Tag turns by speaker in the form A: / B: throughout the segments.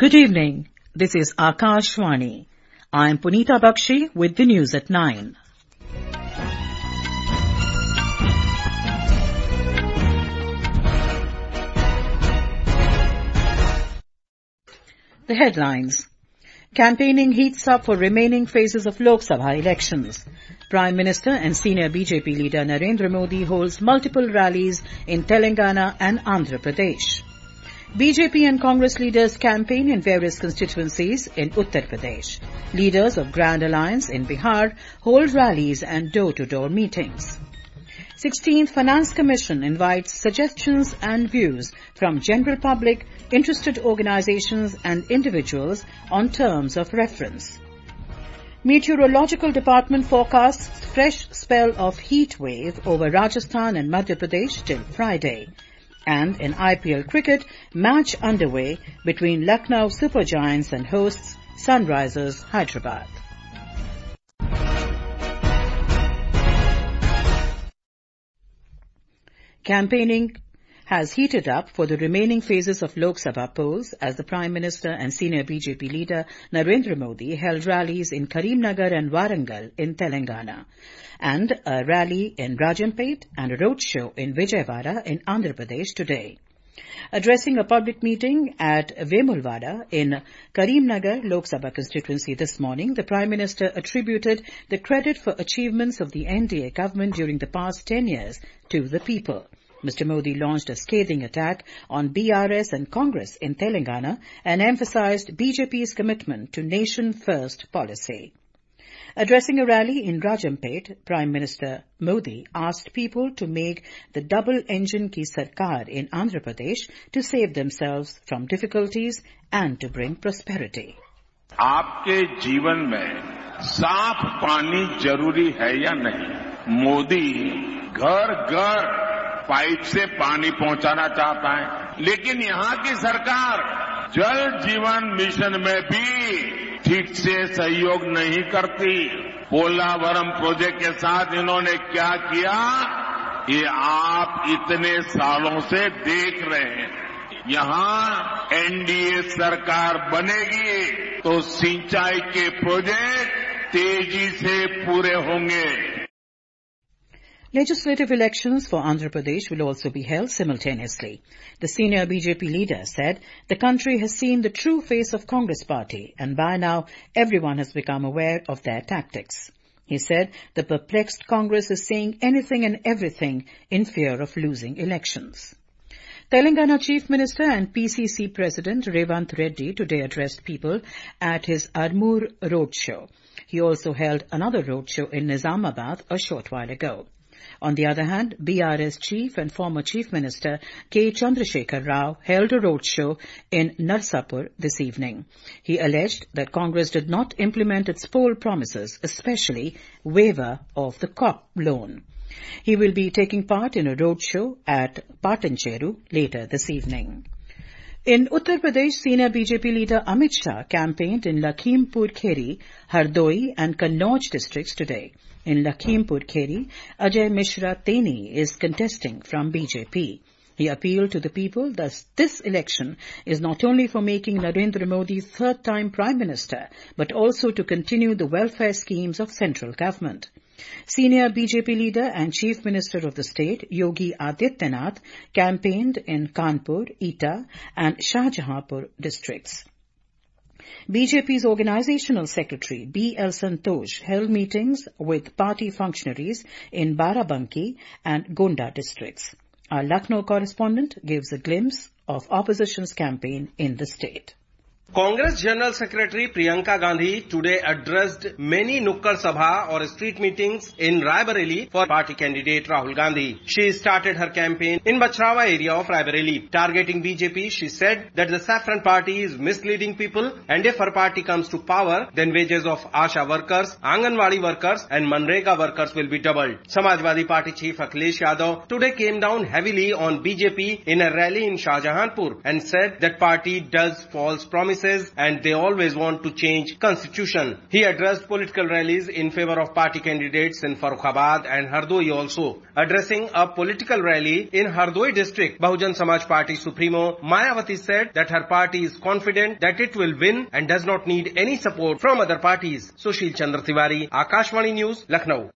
A: Good evening. This is Akashvani. I am Punita Bakshi with the news at 9. The headlines. Campaigning heats up for remaining phases of Lok Sabha elections. Prime Minister and senior BJP leader Narendra Modi holds multiple rallies in Telangana and Andhra Pradesh. BJP and Congress leaders campaign in various constituencies in Uttar Pradesh. Leaders of Grand Alliance in Bihar hold rallies and door-to-door meetings. 16th Finance Commission invites suggestions and views from general public, interested organizations and individuals on terms of reference. Meteorological Department forecasts fresh spell of heat wave over Rajasthan and Madhya Pradesh till Friday. And in IPL cricket, match underway between Lucknow Super Giants and hosts Sunrisers Hyderabad. Campaigning has heated up for the remaining phases of Lok Sabha polls as the Prime Minister and senior BJP leader Narendra Modi held rallies in Karimnagar and Warangal in Telangana, and a rally in Rajampet and a roadshow in Vijayawada in Andhra Pradesh today. Addressing a public meeting at Vemulwada in Karimnagar Lok Sabha constituency this morning, the Prime Minister attributed the credit for achievements of the NDA government during the past 10 years to the people. Mr. Modi launched a scathing attack on BRS and Congress in Telangana and emphasized BJP's commitment to nation-first policy. Addressing a rally in Rajampet, Prime Minister Modi asked people to make the double-engine ki sarkar in Andhra Pradesh to save themselves from difficulties and to bring prosperity.
B: आपके जीवन में साफ पानी जरूरी है या नहीं? मोदी घर-घर पाइप से पानी पहुंचाना चाहता है, लेकिन यहाँ की सरकार जल जीवन मिशन में भी ठीक से सहयोग नहीं करती। पोलावरम प्रोजेक्ट के साथ इन्होंने क्या किया, ये आप इतने सालों से देख रहे हैं। यहाँ एनडीए सरकार बनेगी तो सिंचाई के प्रोजेक्ट तेजी से पूरे होंगे।
A: Legislative elections for Andhra Pradesh will also be held simultaneously. The senior BJP leader said the country has seen the true face of Congress party and by now everyone has become aware of their tactics. He said the perplexed Congress is saying anything and everything in fear of losing elections. Telangana Chief Minister and PCC President Revanth Reddy today addressed people at his Armoor roadshow. He also held another roadshow in Nizamabad a short while ago. On the other hand, BRS Chief and former Chief Minister K. Chandrasekhar Rao held a roadshow in Narsapur this evening. He alleged that Congress did not implement its poll promises, especially waiver of the COP loan. He will be taking part in a roadshow at Patancheru later this evening. In Uttar Pradesh, senior BJP leader Amit Shah campaigned in Lakhimpur Kheri, Hardoi and Kannauj districts today. In Lakhimpur Kheri, Ajay Mishra Teni is contesting from BJP. He appealed to the people that this election is not only for making Narendra Modi third-time Prime Minister, but also to continue the welfare schemes of central government. Senior BJP leader and Chief Minister of the state, Yogi Adityanath, campaigned in Kanpur, Eta and Shahjahanpur districts. BJP's organizational secretary, B.L. Santosh, held meetings with party functionaries in Barabanki and Gonda districts. Our Lucknow correspondent gives a glimpse of opposition's campaign in the state.
C: Congress General Secretary Priyanka Gandhi today addressed many Nukkad Sabha or street meetings in Raebareli for party candidate Rahul Gandhi. She started her campaign in Bachrawa area of Raebareli. Targeting BJP, she said that the Saffron Party is misleading people and if her party comes to power, then wages of Asha workers, Anganwadi workers and Manrega workers will be doubled. Samajwadi Party Chief Akhilesh Yadav today came down heavily on BJP in a rally in Shahjahanpur and said that party does false promises promises and they always want to change constitution. He addressed political rallies in favor of party candidates in Farrukhabad and Hardoi also. Addressing a political rally in Hardoi district, Bahujan Samaj Party Supremo Mayawati said that her party is confident that it will win and does not need any support from other parties. Sushil Chandra Tiwari, Akashvani News, Lucknow.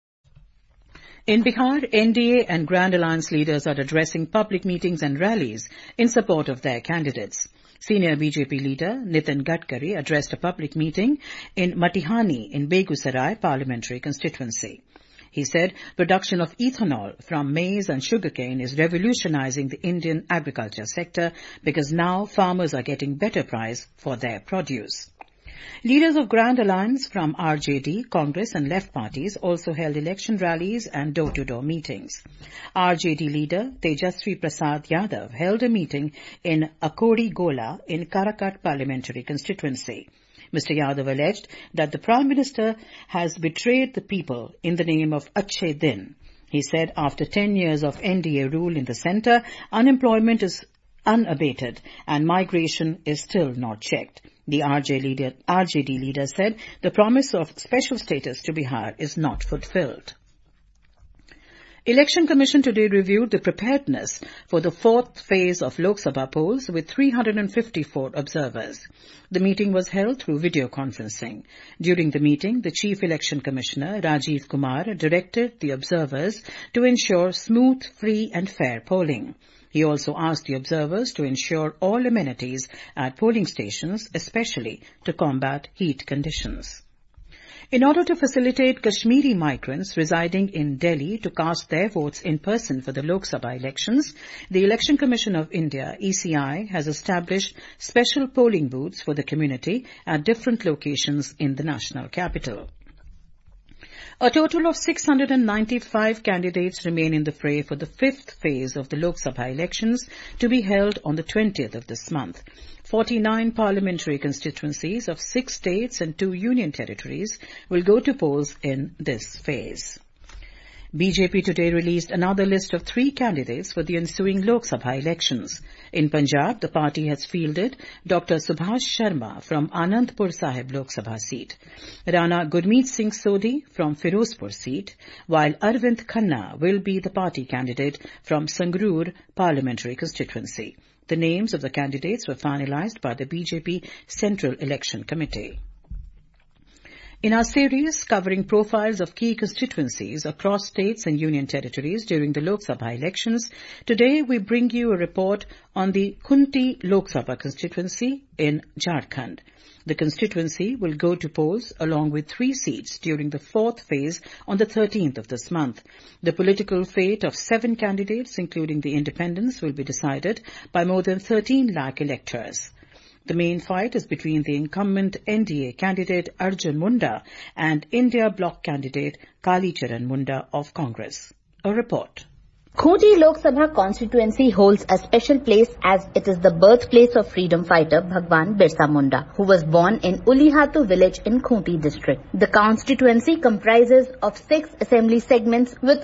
A: In Bihar, NDA and Grand Alliance leaders are addressing public meetings and rallies in support of their candidates. Senior BJP leader Nitin Gadkari addressed a public meeting in Matihani in Begusarai parliamentary constituency. He said production of ethanol from maize and sugarcane is revolutionizing the Indian agriculture sector because now farmers are getting better price for their produce. Leaders of Grand Alliance from RJD, Congress and left parties also held election rallies and door-to-door meetings. RJD leader Tejasvi Prasad Yadav held a meeting in Akodi Gola in Karakat parliamentary constituency. Mr. Yadav alleged that the Prime Minister has betrayed the people in the name of Achhe Din. He said after 10 years of NDA rule in the centre, unemployment unabated and migration is still not checked. The RJD leader said the promise of special status to Bihar is not fulfilled. Election Commission today reviewed the preparedness for the fourth phase of Lok Sabha polls with 354 observers. The meeting was held through video conferencing. During the meeting, the Chief Election Commissioner, Rajiv Kumar, directed the observers to ensure smooth, free and fair polling. He also asked the observers to ensure all amenities at polling stations, especially to combat heat conditions. In order to facilitate Kashmiri migrants residing in Delhi to cast their votes in person for the Lok Sabha elections, the Election Commission of India, ECI, has established special polling booths for the community at different locations in the national capital. A total of 695 candidates remain in the fray for the fifth phase of the Lok Sabha elections to be held on the 20th of this month. 49 parliamentary constituencies of 6 states and 2 union territories will go to polls in this phase. BJP today released another list of 3 candidates for the ensuing Lok Sabha elections. In Punjab, the party has fielded Dr. Subhash Sharma from Anandpur Sahib Lok Sabha seat, Rana Gurmeet Singh Sodhi from Firozpur seat, while Arvind Khanna will be the party candidate from Sangrur parliamentary constituency. The names of the candidates were finalized by the BJP Central Election Committee. In our series covering profiles of key constituencies across states and union territories during the Lok Sabha elections, today we bring you a report on the Khunti Lok Sabha constituency in Jharkhand. The constituency will go to polls along with 3 seats during the 4th phase on the 13th of this month. The political fate of 7 candidates, including the independents, will be decided by more than 13 lakh electors. The main fight is between the incumbent NDA candidate Arjun Munda and India Bloc candidate Kali Charan Munda of Congress. A report.
D: Khunti Lok Sabha constituency holds a special place as it is the birthplace of freedom fighter Bhagwan Birsa Munda, who was born in Ulihatu village in Khunti district. The constituency comprises of 6 assembly segments with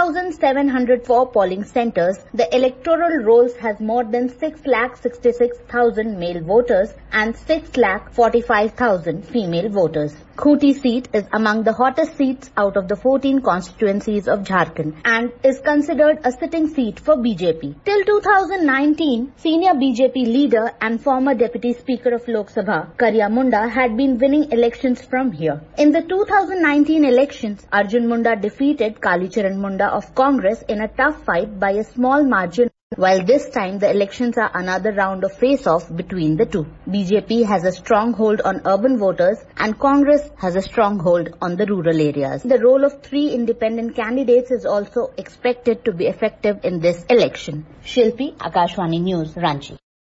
D: 1,704 polling centers. The electoral rolls has more than 6,66,000 male voters and 6,45,000 female voters. Khunti seat is among the hottest seats out of the 14 constituencies of Jharkhand and is considered a sitting seat for BJP. Till 2019, senior BJP leader and former Deputy Speaker of Lok Sabha, Karya Munda, had been winning elections from here. In the 2019 elections, Arjun Munda defeated Kali Charan Munda of Congress in a tough fight by a small margin. While this time the elections are another round of face-off between the two. BJP has a strong hold on urban voters and Congress has a strong hold on the rural areas. The role of 3 independent candidates is also expected to be effective in this election. Shilpi, Akashvani News, Ranchi.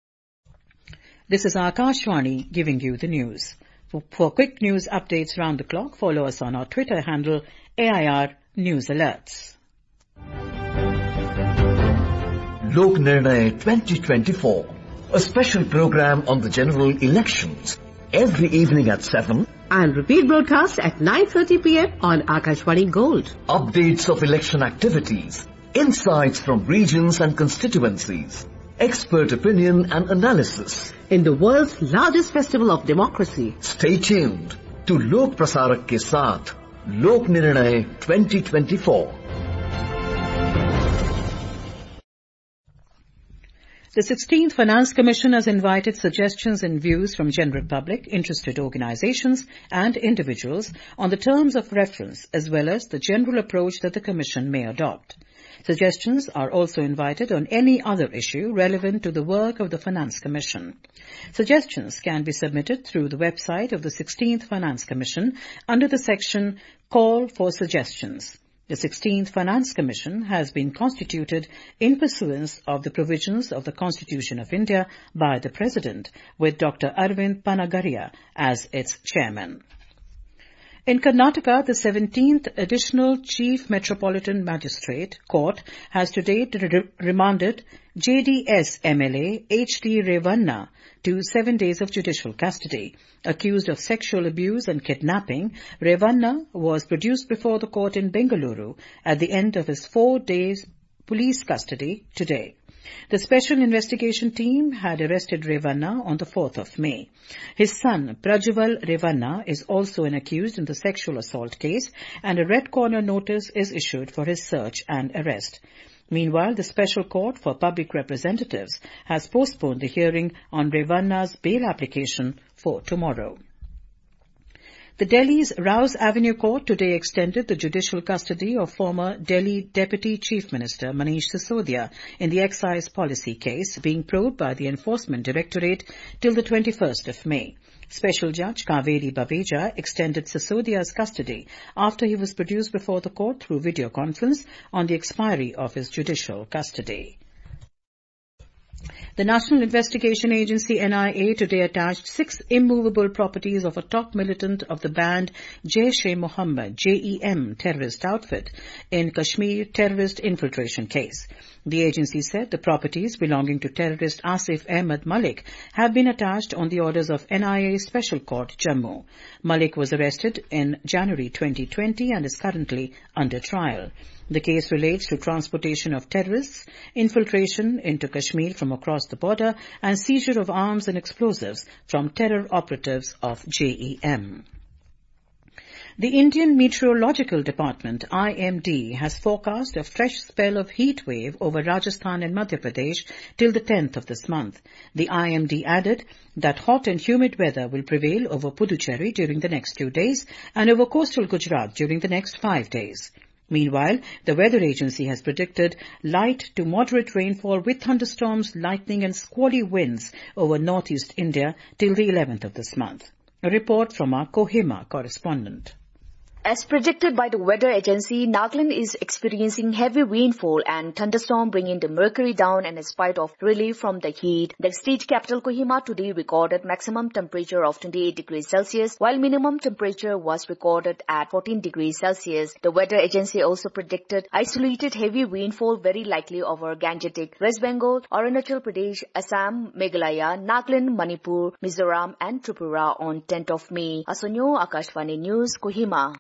A: This is Akashvani giving you the news. For quick news updates round the clock, follow us on our Twitter handle AIR News Alerts.
E: Lok Nirnay 2024, a special program on the general elections, every evening at 7
F: and repeat broadcast at 9:30 p.m. on Akashvani Gold.
E: Updates of election activities, insights from regions and constituencies, expert opinion and analysis.
F: In the world's largest festival of democracy.
E: Stay tuned to Lok Prasarak के साथ Lok Nirnay 2024.
A: The 16th Finance Commission has invited suggestions and views from general public, interested organizations and individuals on the terms of reference as well as the general approach that the Commission may adopt. Suggestions are also invited on any other issue relevant to the work of the Finance Commission. Suggestions can be submitted through the website of the 16th Finance Commission under the section Call for Suggestions. The 16th Finance Commission has been constituted in pursuance of the provisions of the Constitution of India by the President, with Dr. Arvind Panagaria as its chairman. In Karnataka, the 17th Additional Chief Metropolitan Magistrate Court has today remanded JDS MLA H.D. Revanna to 7 days of judicial custody. Accused of sexual abuse and kidnapping, Revanna was produced before the court in Bengaluru at the end of his 4 days police custody today. The Special Investigation Team had arrested Revanna on the 4th of May. His son, Prajwal Revanna, is also an accused in the sexual assault case, and a red corner notice is issued for his search and arrest. Meanwhile, the Special Court for Public Representatives has postponed the hearing on Revanna's bail application for tomorrow. The Delhi's Rouse Avenue Court today extended the judicial custody of former Delhi Deputy Chief Minister Manish Sisodia in the excise policy case being probed by the Enforcement Directorate till the 21st of May. Special Judge Kaveri Babeja extended Sisodia's custody after he was produced before the court through video conference on the expiry of his judicial custody. The National Investigation Agency NIA today attached 6 immovable properties of a top militant of the banned Jaish-e-Mohammed JEM terrorist outfit in Kashmir terrorist infiltration case. The agency said the properties belonging to terrorist Asif Ahmed Malik have been attached on the orders of NIA Special Court Jammu. Malik was arrested in January 2020 and is currently under trial. The case relates to transportation of terrorists, infiltration into Kashmir from across the border, and seizure of arms and explosives from terror operatives of JEM. The Indian Meteorological Department, IMD, has forecast a fresh spell of heat wave over Rajasthan and Madhya Pradesh till the 10th of this month. The IMD added that hot and humid weather will prevail over Puducherry during the next 2 days and over coastal Gujarat during the next 5 days. Meanwhile, the weather agency has predicted light to moderate rainfall with thunderstorms, lightning and squally winds over northeast India till the 11th of this month. A report from our Kohima correspondent.
D: As predicted by the weather agency, Nagaland is experiencing heavy rainfall and thunderstorm bringing the mercury down, and in spite of relief from the heat, the state capital Kohima today recorded maximum temperature of 28 degrees Celsius, while minimum temperature was recorded at 14 degrees Celsius. The weather agency also predicted isolated heavy rainfall very likely over Gangetic, West Bengal, Arunachal Pradesh, Assam, Meghalaya, Nagaland, Manipur, Mizoram and Tripura on 10th of May. Asonyo, Akashvani News, Kohima.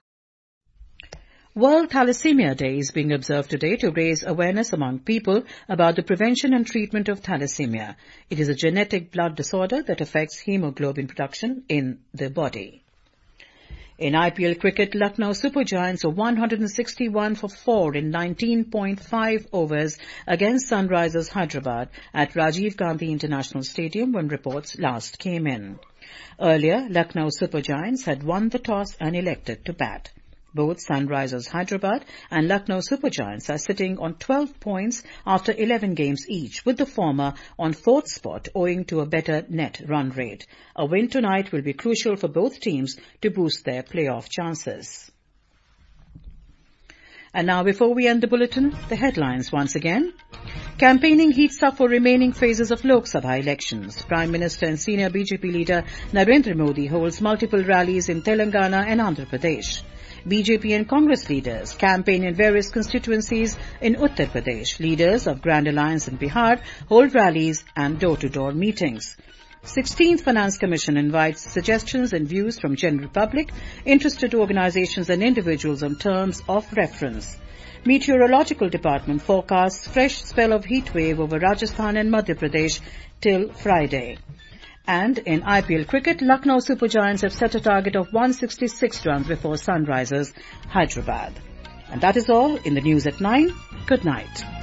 A: World Thalassemia Day is being observed today to raise awareness among people about the prevention and treatment of thalassemia. It is a genetic blood disorder that affects hemoglobin production in the body. In IPL cricket, Lucknow Super Giants are 161 for 4 in 19.5 overs against Sunrisers Hyderabad at Rajiv Gandhi International Stadium when reports last came in. Earlier, Lucknow Super Giants had won the toss and elected to bat. Both Sunrisers Hyderabad and Lucknow Super Giants are sitting on 12 points after 11 games each, with the former on 4th spot owing to a better net run rate. A win tonight will be crucial for both teams to boost their playoff chances. And now, before we end the bulletin, the headlines once again. Campaigning heats up for remaining phases of Lok Sabha elections. Prime Minister and senior BJP leader Narendra Modi holds multiple rallies in Telangana and Andhra Pradesh. BJP and Congress leaders campaign in various constituencies in Uttar Pradesh. Leaders of Grand Alliance in Bihar hold rallies and door-to-door meetings. 16th Finance Commission invites suggestions and views from general public, interested organizations and individuals on terms of reference. Meteorological Department forecasts fresh spell of heat wave over Rajasthan and Madhya Pradesh till Friday. And in IPL cricket, Lucknow Super Giants have set a target of 166 runs before Sunrisers Hyderabad. And that is all in the news at 9. Good night.